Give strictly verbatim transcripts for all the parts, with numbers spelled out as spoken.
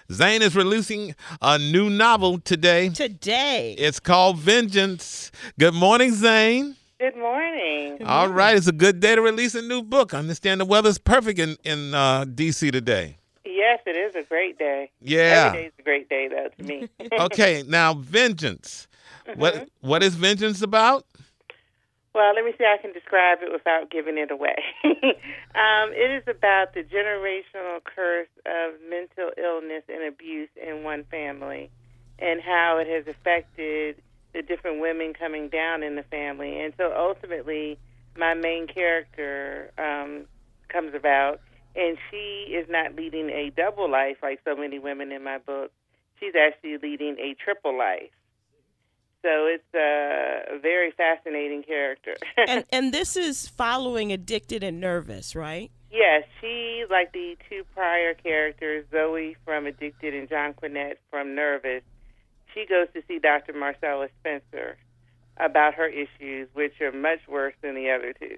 Zane is releasing a new novel today. Today. It's called Vengeance. Good morning, Zane. Good morning. Good All morning. right, it's a good day to release a new book. I understand the weather's perfect in, in uh, D C today. Yes, it is a great day. Yeah. Every day's a great day, though, to me. Okay, now Vengeance. Mm-hmm. What What is Vengeance about? Well, let me see how I can describe it without giving it away. um, it is about the generational curse of mental illness and abuse in one family and how it has affected the different women coming down in the family. And so ultimately, my main character um, comes about, and she is not leading a double life like so many women in my book. She's actually leading a triple life. So it's a very fascinating character. and and this is following Addicted and Nervous, right? Yes, she, like the two prior characters, Zoe from Addicted and John Quinnett from Nervous, she goes to see Doctor Marcella Spencer about her issues, which are much worse than the other two.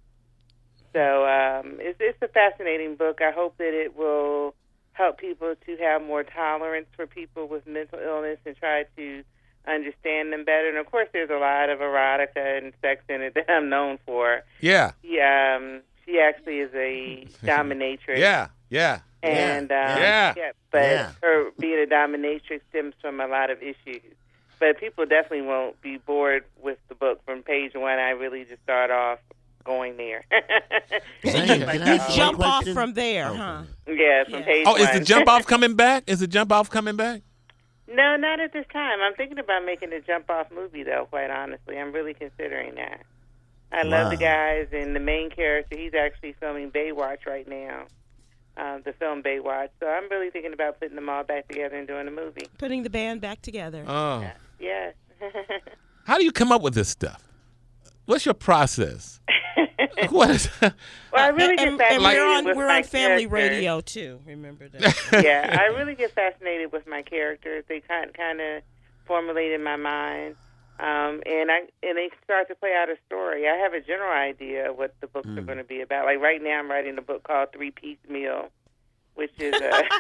So um, it's, it's a fascinating book. I hope that it will help people to have more tolerance for people with mental illness and try to understand them better. And, of course, there's a lot of erotica and sex in it that I'm known for. Yeah. She, um, she actually is a dominatrix. Yeah, yeah. And, yeah. Um, yeah. yeah. But Yeah. her being a dominatrix stems from a lot of issues. But people definitely won't be bored with the book. From page one, I really just start off going there. Zane, You, can I you ask one jump off question? from there, Okay. huh? yeah, from Yeah. page Oh, one. is the jump off coming back? Is the jump off coming back? No, not at this time. I'm thinking about making a jump-off movie, though, quite honestly. I'm really considering that. I love the Wow. guys, and the main character, he's actually filming Baywatch right now, uh, the film Baywatch. So I'm really thinking about putting them all back together and doing a movie. Putting the band back together. Oh. Yes. How do you come up with this stuff? What's your process? What is Well, I really get and, and fascinated we're on with we're my on family characters. radio too. Remember that. Yeah, I really get fascinated with my characters. They kind kind of formulate in my mind, um, and I and they start to play out a story. I have a general idea of what the books Mm. are going to be about. Like right now, I'm writing a book called Three Piece Meal, which is a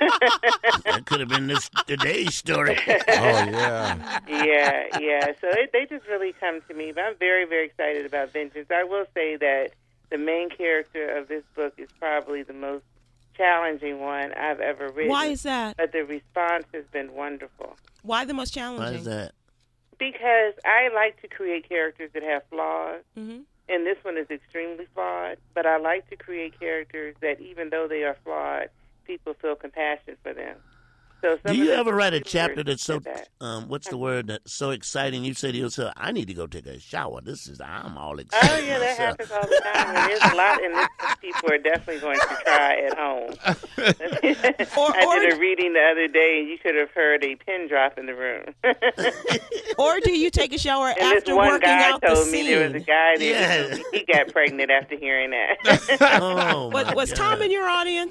That could have been this today's story. Oh, yeah. yeah, yeah. So it, they just really come to me. But I'm very, very excited about Vengeance. I will say that the main character of this book is probably the most challenging one I've ever written. Why is that? But the response has been wonderful. Why the most Why challenging? is that? Because I like to create characters that have flaws, Mm-hmm. and this one is extremely flawed. But I like to create characters that, even though they are flawed, people feel compassion for them. So some Do of you the ever write a reviewers chapter that's so said that. um what's the word that's so exciting? You say to yourself, I need to go take a shower. This is I'm all excited. Oh, yeah, that myself. happens all the time. And there's a lot, and this people are definitely going to try at home. Or- I or- did a reading the other day, and you could have heard a pin drop in the room. Or do you take a shower And this after one working guy out the told me scene? there was a guy there, Yeah. he got pregnant after hearing that. Oh, Was, my was God. Tom in your audience?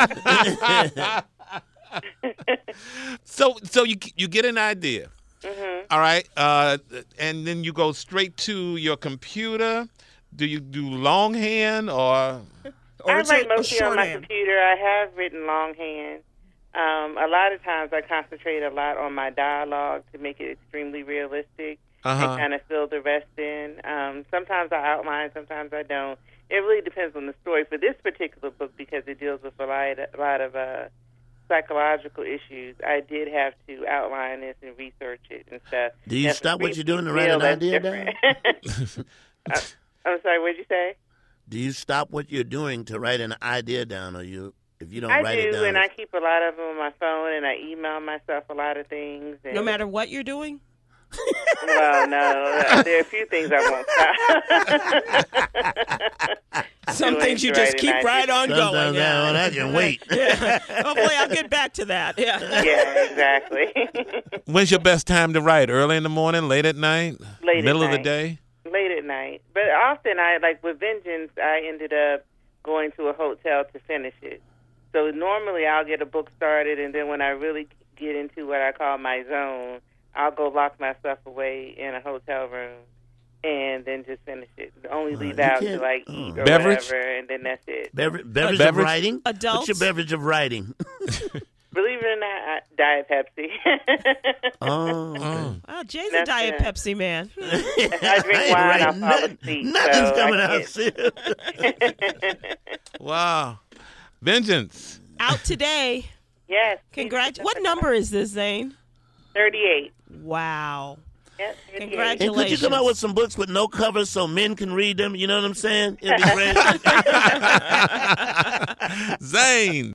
So, so you you get an idea, Mm-hmm. all right, uh, and then you go straight to your computer. Do you do longhand or? Or I is it write a mostly on my shorthand? computer. I have written longhand. Um, a lot of times I concentrate a lot on my dialogue to make it extremely realistic Uh-huh. and kind of fill the rest in. Um, sometimes I outline, sometimes I don't. It really depends on the story. For this particular book, because it deals with a lot, a lot of uh, psychological issues, I did have to outline this and research it and stuff. Do you Now, stop for what you're doing to Three write an Piece idea Meal, down? that's different. uh, I'm sorry, what did you say? Do you stop what you're doing to write an idea down, or you if you don't I write do, it down? and I keep a lot of them on my phone, and I email myself a lot of things. And, No matter what you're doing? Well, no, uh, there are a few things I won't stop. Some Doing things you to just write keep an right idea. on Sometimes going. that one, Yeah. I can wait. Yeah. Hopefully I'll get back to that. Yeah. Yeah, exactly. When's your best time to write? Early in the morning, late at night, Late at middle of the night. day? Late at night. But often, I like with Vengeance, I ended up going to a hotel to finish it. So normally I'll get a book started, and then when I really get into what I call my zone, I'll go lock myself away in a hotel room and then just finish it. Only Uh, leave you out to can't- like oh. eat or Beverage? whatever, and then that's it. Bever- beverage, of beverage? writing? Adults? What's your beverage of writing? Believe it or not, I, Diet Pepsi. Oh, okay. Oh. Oh, Jay's a That's Diet it. Pepsi man. If I drink wine, Right, I'll fall nothing- asleep. Nothing's so coming I out. can't. Sis. Wow. Vengeance. Out today. Yes. Congrats. What number is this, Zane? thirty-eight. Wow. Yes, thirty-eight. Congrats. And could you come out with some books with no covers so men can read them? You know what I'm saying? It'd be great. Zane.